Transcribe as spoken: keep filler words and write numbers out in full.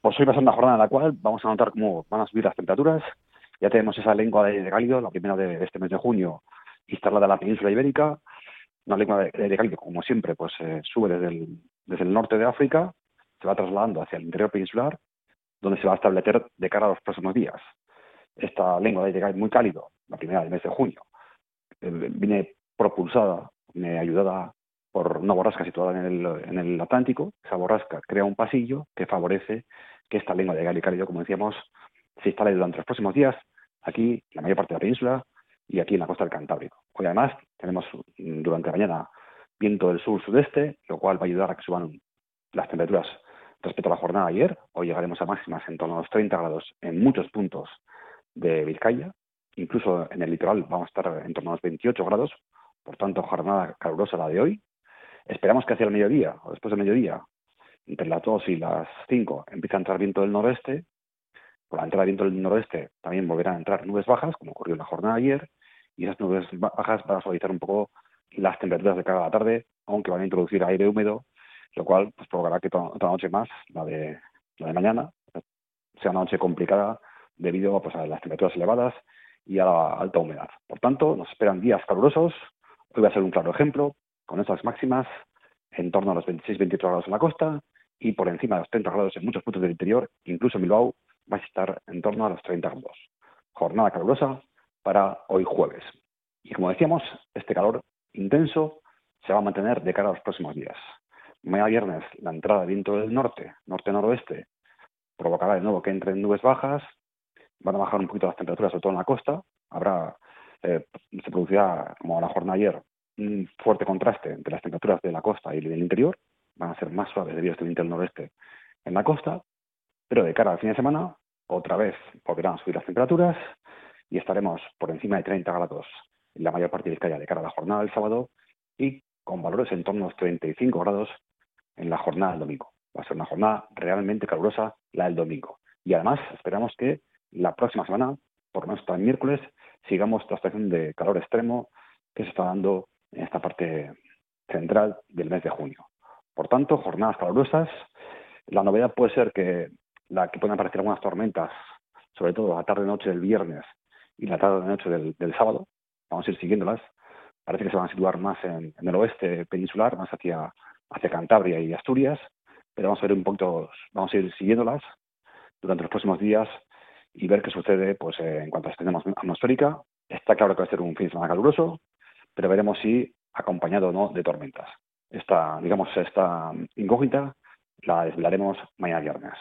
Pues hoy va a ser una jornada en la cual vamos a notar cómo van a subir las temperaturas. Ya tenemos esa lengua de aire cálido, la primera de este mes de junio, instalada en la península ibérica. Una lengua de aire cálido, como siempre, pues eh, sube desde el, desde el norte de África, se va trasladando hacia el interior peninsular, donde se va a establecer de cara a los próximos días. Esta lengua de aire cálido muy cálido, la primera del mes de junio, eh, viene propulsada, viene ayudada por una borrasca situada en el, en el Atlántico. Esa borrasca crea un pasillo que favorece que esta lengua de aire cálido, como decíamos, se instale durante los próximos días aquí, en la mayor parte de la península y aquí en la costa del Cantábrico. Hoy además tenemos durante la mañana viento del sur-sudeste, lo cual va a ayudar a que suban las temperaturas respecto a la jornada de ayer. Hoy llegaremos a máximas en torno a los treinta grados en muchos puntos de Vizcaya. Incluso en el litoral vamos a estar en torno a los veintiocho grados, por tanto jornada calurosa la de hoy. Esperamos que hacia el mediodía o después del mediodía, entre las dos y las cinco, empiece a entrar viento del noroeste. Por la entrada de viento del noroeste también volverán a entrar nubes bajas, como ocurrió en la jornada de ayer, y esas nubes bajas van a suavizar un poco las temperaturas de cara a la tarde, aunque van a introducir aire húmedo, lo cual pues, provocará que toda, otra noche más, la de, la de mañana, sea una noche complicada debido pues, a las temperaturas elevadas y a la alta humedad. Por tanto, nos esperan días calurosos. Hoy va a ser un claro ejemplo, con estas máximas en torno a los veintiséis veintiocho grados en la costa y por encima de los treinta grados en muchos puntos del interior, incluso en Bilbao va a estar en torno a los treinta grados. Jornada calurosa para hoy jueves. Y como decíamos, este calor intenso se va a mantener de cara a los próximos días. Mañana viernes, la entrada de viento del norte, norte-noroeste, provocará de nuevo que entren nubes bajas, van a bajar un poquito las temperaturas, sobre todo en la costa. Habrá, eh, se producirá, como la jornada de ayer, un fuerte contraste entre las temperaturas de la costa y del interior. Van a ser más suaves debido a este viento del noroeste en la costa, pero de cara al fin de semana, otra vez volverán a subir las temperaturas y estaremos por encima de treinta grados en la mayor parte de Vizcaya de cara a la jornada del sábado y con valores en torno a los treinta y cinco grados en la jornada del domingo. Va a ser una jornada realmente calurosa la del domingo. Y además esperamos que la próxima semana, por lo menos hasta el miércoles, sigamos esta estación de calor extremo que se está dando en esta parte central del mes de junio. Por tanto, jornadas calurosas. La novedad puede ser que, la, que pueden aparecer algunas tormentas, sobre todo la tarde-noche del viernes y la tarde-noche del, del sábado. Vamos a ir siguiéndolas. Parece que se van a situar más en, en el oeste peninsular, más hacia, hacia Cantabria y Asturias, pero vamos a ver un poquito, vamos a ir siguiéndolas durante los próximos días y ver qué sucede pues, eh, en cuanto a la extensión atmosférica. Está claro que va a ser un fin de semana caluroso, pero veremos si acompañado o no de tormentas. Esta, digamos, esta incógnita la desvelaremos mañana viernes.